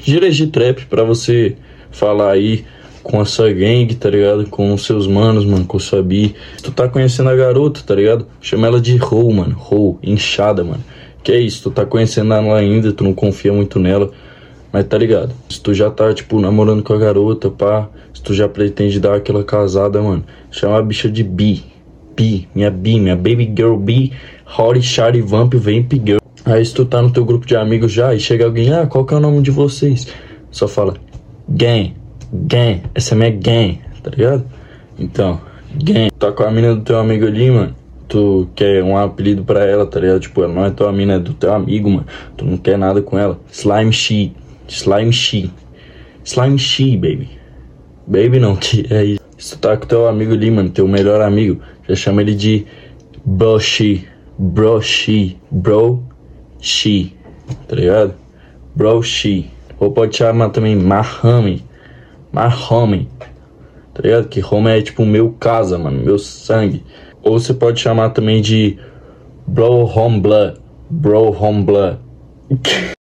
gírias de trap pra você falar aí com a sua gangue, tá ligado? Com os seus manos, mano, com sua bi. Se tu tá conhecendo a garota, tá ligado? Chama ela de hoe, mano. Hoe, inchada, mano. Que é isso, tu tá conhecendo ela ainda, tu não confia muito nela. Mas tá ligado? Se tu já tá, tipo, namorando com a garota, pá. Se tu já pretende dar aquela casada, mano. Chama a bicha de bi. Minha baby girl bi. Hottie, shawty, vamp, vamp girl. Aí se tu tá no teu grupo de amigos já e chega alguém, qual que é o nome de vocês? Só fala, gang, essa é minha gang, tá ligado? Então, gang, tá com a mina do teu amigo ali, mano, tu quer um apelido pra ela, tá ligado? Tipo, ela não é tua mina, é do teu amigo, mano, tu não quer nada com ela. Slime she, baby não, que é isso. Se tu tá com teu amigo ali, mano, teu melhor amigo, já chama ele de bro she, tá ligado? Bro she. Ou pode chamar também my homie, tá ligado? Que home é tipo meu casa, mano, meu sangue. Ou você pode chamar também de bro home blood.